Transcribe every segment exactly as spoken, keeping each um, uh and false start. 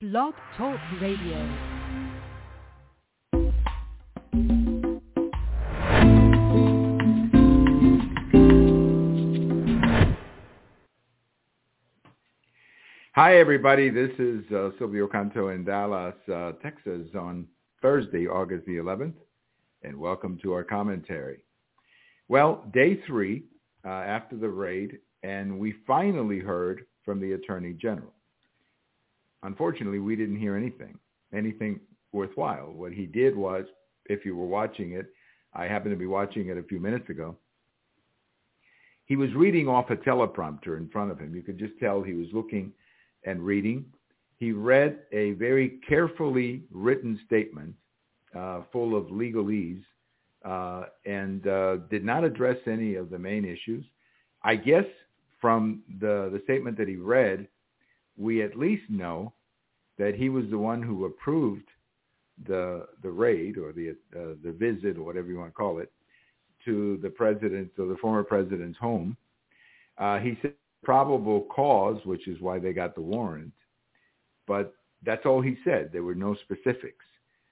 Blog Talk Radio. Hi, everybody. This is uh, Silvio Canto in Dallas, uh, Texas on Thursday, August the eleventh, and welcome to our commentary. Well, day three uh, after the raid, and we finally heard from the Attorney General. Unfortunately, we didn't hear anything, anything worthwhile. What he did was, if you were watching it, I happened to be watching it a few minutes ago, he was reading off a teleprompter in front of him. You could just tell he was looking and reading. He read a very carefully written statement uh, full of legalese uh, and uh, did not address any of the main issues. I guess from the, the statement that he read, we at least know that he was the one who approved the the raid or the uh, the visit or whatever you want to call it to the president's or the former president's home. Uh, he said probable cause, which is why they got the warrant, but that's all he said. There were no specifics.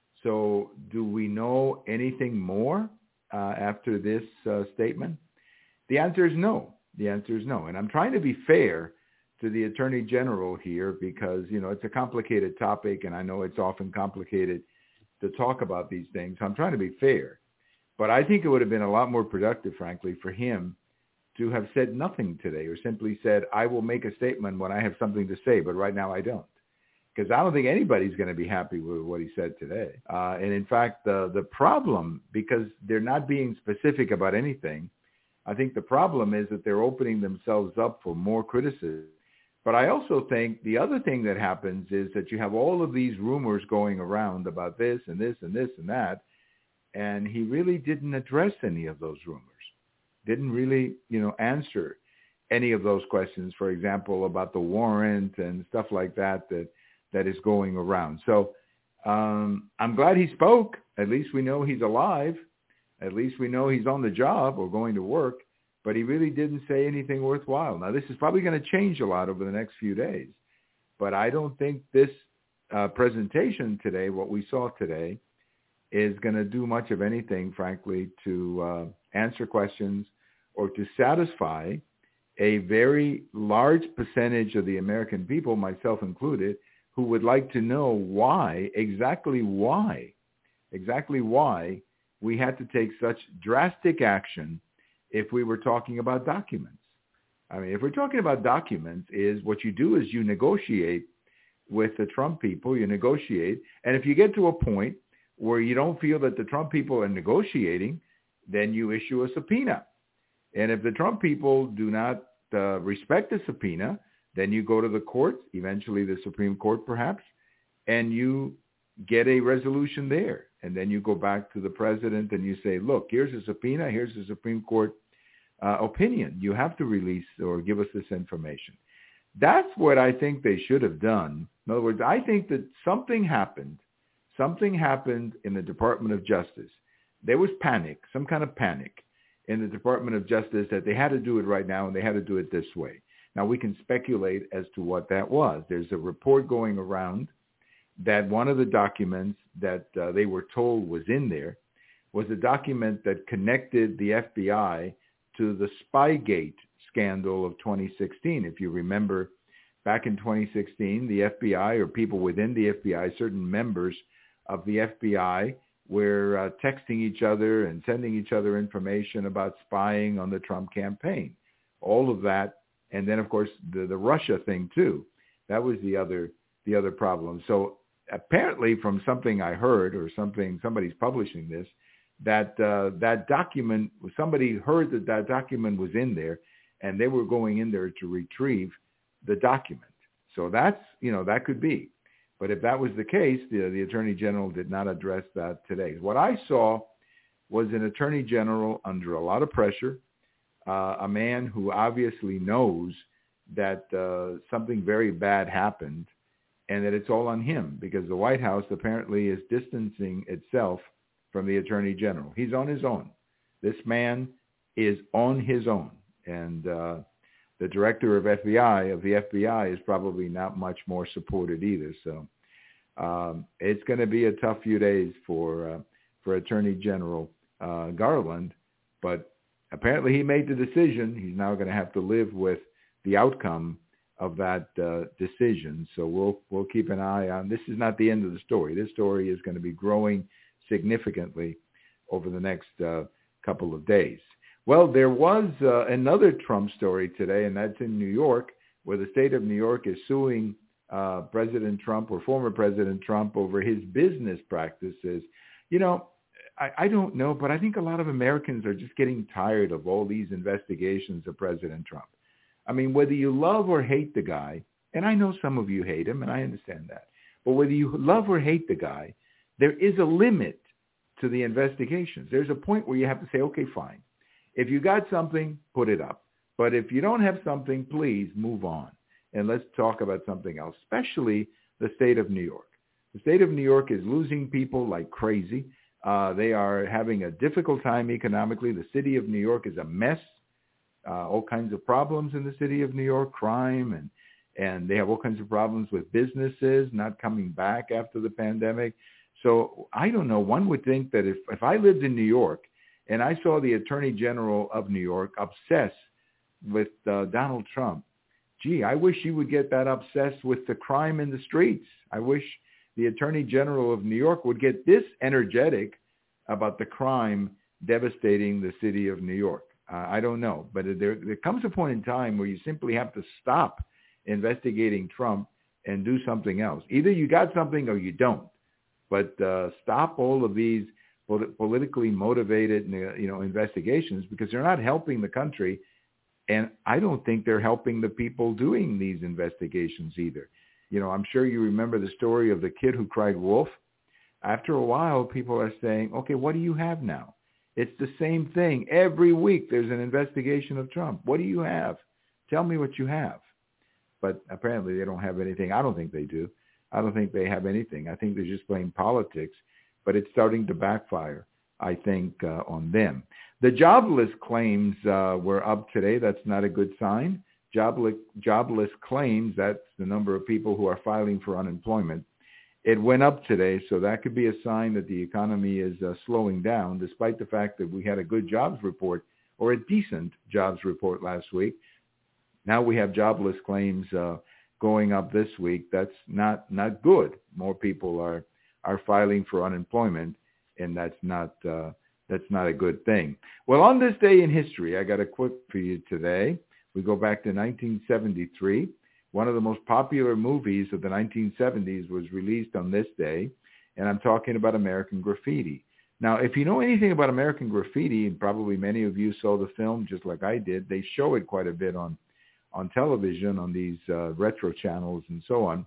So do we know anything more uh, after this uh, statement? The answer is no. The answer is no. And I'm trying to be fair to the Attorney General here because, you know, it's a complicated topic and I know it's often complicated to talk about these things. So I'm trying to be fair. But I think it would have been a lot more productive, frankly, for him to have said nothing today or simply said, I will make a statement when I have something to say, but right now I don't. Because I don't think anybody's going to be happy with what he said today. Uh, and in fact, the, the problem, because they're not being specific about anything, I think the problem is that they're opening themselves up for more criticism. But I also think the other thing that happens is that you have all of these rumors going around about this and this and this and that, and he really didn't address any of those rumors, didn't really, you know, answer any of those questions, for example, about the warrant and stuff like that that, that is going around. So um, I'm glad he spoke. At least we know he's alive. At least we know he's on the job or going to work. But he really didn't say anything worthwhile. Now, this is probably going to change a lot over the next few days. But I don't think this uh, presentation today, what we saw today, is going to do much of anything, frankly, to uh, answer questions or to satisfy a very large percentage of the American people, myself included, who would like to know why, exactly why, exactly why we had to take such drastic action if we were talking about documents. I mean, if we're talking about documents, is what you do is you negotiate with the Trump people, you negotiate, and if you get to a point where you don't feel that the Trump people are negotiating, then you issue a subpoena. And if the Trump people do not uh, respect the subpoena, then you go to the court, eventually the Supreme Court perhaps, and you get a resolution there. And then you go back to the president and you say, look, here's a subpoena, here's the Supreme Court uh, opinion. You have to release or give us this information. That's what I think they should have done. In other words, I think that something happened. Something happened in the Department of Justice. There was panic, some kind of panic in the Department of Justice that they had to do it right now and they had to do it this way. Now, we can speculate as to what that was. There's a report going around that one of the documents that uh, they were told was in there was a document that connected the F B I to the Spygate scandal of twenty sixteen. If you remember, back in twenty sixteen, the F B I or people within the F B I, certain members of the F B I, were uh, texting each other and sending each other information about spying on the Trump campaign. All of that. And then, of course, the, the Russia thing, too. That was the other the other problem. So apparently from something I heard or something, somebody's publishing this, that uh, that document, somebody heard that that document was in there and they were going in there to retrieve the document. So that's, you know, that could be. But if that was the case, the, the Attorney General did not address that today. What I saw was an Attorney General under a lot of pressure, uh, a man who obviously knows that uh, something very bad happened and that it's all on him because the White House apparently is distancing itself from the Attorney General. He's on his own. This man is on his own. And uh, the director of F B I, of the F B I, is probably not much more supported either. So Um, it's going to be a tough few days for uh, for Attorney General uh, Garland, but apparently he made the decision. He's now going to have to live with the outcome of that uh, decision. So we'll we'll keep an eye on. This is not the end of the story. This story is going to be growing significantly over the next uh, couple of days. Well, there was uh, another Trump story today, and that's in New York, where the state of New York is suing uh, President Trump or former President Trump over his business practices. You know, I, I don't know, but I think a lot of Americans are just getting tired of all these investigations of President Trump. I mean, whether you love or hate the guy, and I know some of you hate him, and I understand that, but whether you love or hate the guy, there is a limit to the investigations. There's a point where you have to say, okay, fine. If you got something, put it up. But if you don't have something, please move on. And let's talk about something else, especially the state of New York. The state of New York is losing people like crazy. Uh, they are having a difficult time economically. The city of New York is a mess. Uh, all kinds of problems in the city of New York, crime, and, and they have all kinds of problems with businesses not coming back after the pandemic. So I don't know. One would think that if, if I lived in New York and I saw the Attorney General of New York obsessed with uh, Donald Trump, gee, I wish he would get that obsessed with the crime in the streets. I wish the Attorney General of New York would get this energetic about the crime devastating the city of New York. Uh, I don't know. But there, there comes a point in time where you simply have to stop investigating Trump and do something else. Either you got something or you don't. But uh, stop all of these polit- politically motivated, you know, investigations, because they're not helping the country. And I don't think they're helping the people doing these investigations either. You know, I'm sure you remember the story of the kid who cried wolf. After a while, people are saying, okay, what do you have now? It's the same thing. Every week there's an investigation of Trump. What do you have? Tell me what you have. But apparently they don't have anything. I don't think they do. I don't think they have anything. I think they're just playing politics. But it's starting to backfire, I think, uh, on them. The jobless claims uh, were up today. That's not a good sign. Jobless, jobless claims, that's the number of people who are filing for unemployment. It went up today, so that could be a sign that the economy is uh, slowing down, despite the fact that we had a good jobs report, or a decent jobs report last week. Now we have jobless claims uh, going up this week. That's not, not good. More people are, are filing for unemployment, and that's not uh, that's not a good thing. Well, on this day in history, I got a quote for you today. We go back to nineteen seventy-three. One of the most popular movies of the nineteen seventies was released on this day, and I'm talking about American Graffiti. Now, if you know anything about American Graffiti, and probably many of you saw the film just like I did, they show it quite a bit on, on television, on these uh, retro channels and so on.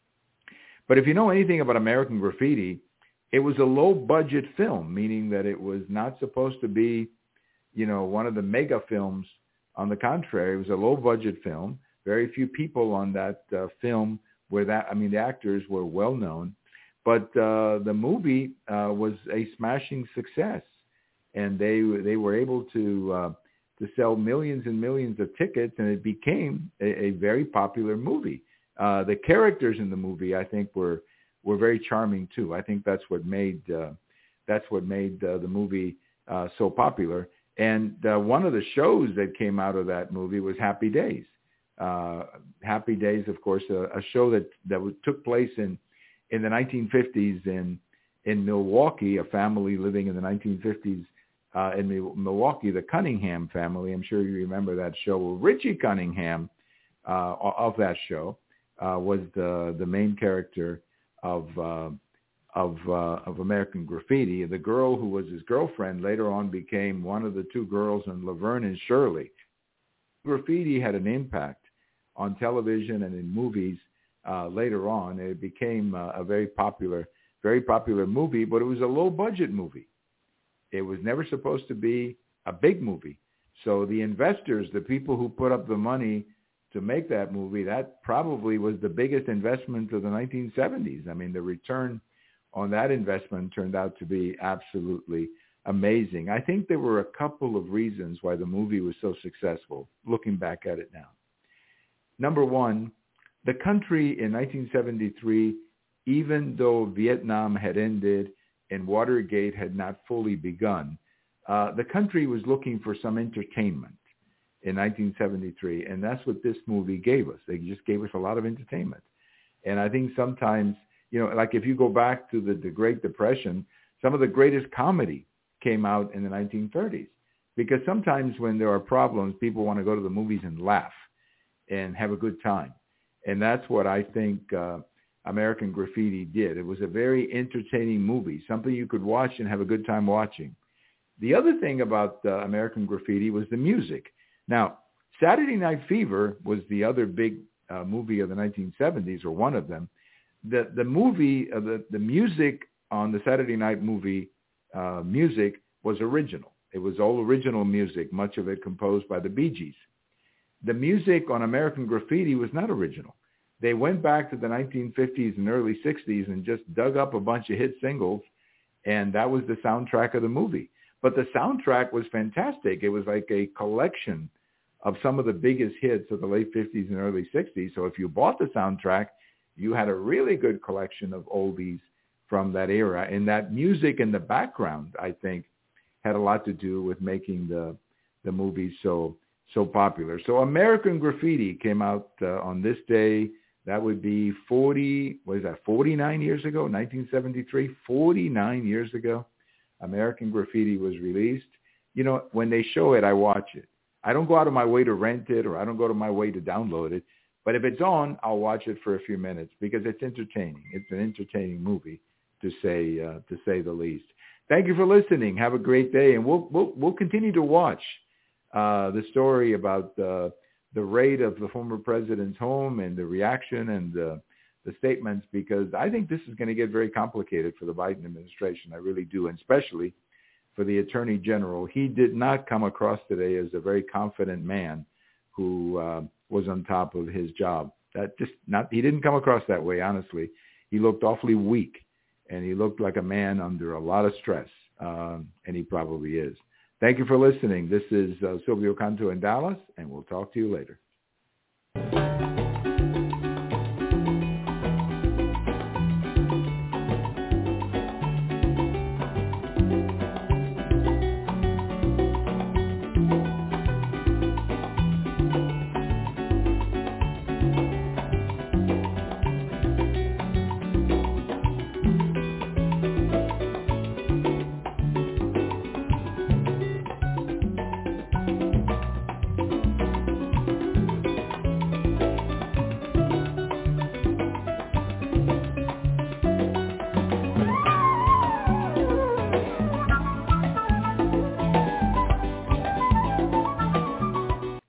But if you know anything about American Graffiti, it was a low-budget film, meaning that it was not supposed to be, you know, one of the mega films. On the contrary, it was a low-budget film. Very few people on that uh, film were that, I mean, the actors were well-known. But uh, the movie uh, was a smashing success. And they they were able to uh, to sell millions and millions of tickets, and it became a, a very popular movie. Uh, the characters in the movie, I think, were were very charming too. I think that's what made uh, that's what made uh, the movie uh, so popular. And uh, one of the shows that came out of that movie was Happy Days. Uh, Happy Days, of course, a, a show that that took place in in the nineteen fifties in in Milwaukee. A family living in the nineteen fifties uh, in Milwaukee, the Cunningham family. I'm sure you remember that show. Well, Richie Cunningham uh, of that show uh, was the the main character of uh, of uh, of American Graffiti. The girl who was his girlfriend later on became one of the two girls in Laverne and Shirley. Graffiti had an impact on television and in movies uh, later on. It became uh, a very popular, very popular movie, but it was a low-budget movie. It was never supposed to be a big movie. So the investors, the people who put up the money to make that movie, that probably was the biggest investment of the nineteen seventies. I mean, the return on that investment turned out to be absolutely amazing. I think there were a couple of reasons why the movie was so successful, looking back at it now. Number one, the country in nineteen seventy-three even though Vietnam had ended and Watergate had not fully begun, uh, the country was looking for some entertainment in nineteen seventy-three, and that's what this movie gave us. They just gave us a lot of entertainment. And I think sometimes, you know, like if you go back to the, the Great Depression, some of the greatest comedy came out in the nineteen thirties, because sometimes when there are problems, people want to go to the movies and laugh and have a good time. And that's what I think uh, American Graffiti did. It was a very entertaining movie, something you could watch and have a good time watching. The other thing about uh, American Graffiti was the music. Now, Saturday Night Fever was the other big uh, movie of the nineteen seventies, or one of them. The the movie, uh, the, the music on the Saturday Night movie uh, music was original. It was all original music, much of it composed by the Bee Gees. The music on American Graffiti was not original. They went back to the nineteen fifties and early sixties and just dug up a bunch of hit singles, and that was the soundtrack of the movie. But the soundtrack was fantastic. It was like a collection of some of the biggest hits of the late fifties and early sixties. So if you bought the soundtrack, you had a really good collection of oldies from that era. And that music in the background, I think, had a lot to do with making the the movie so so popular. So American Graffiti came out uh, on this day. That would be forty, what is that, forty-nine years ago, nineteen seventy-three, forty-nine years ago. American Graffiti was released. You know, when they show it, I watch it. I don't go out of my way to rent it, or I don't go to my way to download it. But if it's on, I'll watch it for a few minutes because it's entertaining. It's an entertaining movie, to say uh, to say the least. Thank you for listening. Have a great day, and we'll we'll, we'll continue to watch uh, the story about uh, the raid of the former president's home and the reaction and the the statements, because I think this is going to get very complicated for the Biden administration. I really do, and especially for the Attorney General. He did not come across today as a very confident man who uh, was on top of his job. That just not he didn't come across that way, honestly. He looked awfully weak, and he looked like a man under a lot of stress, um, and he probably is. Thank you for listening. This is uh, Silvio Canto in Dallas, and we'll talk to you later.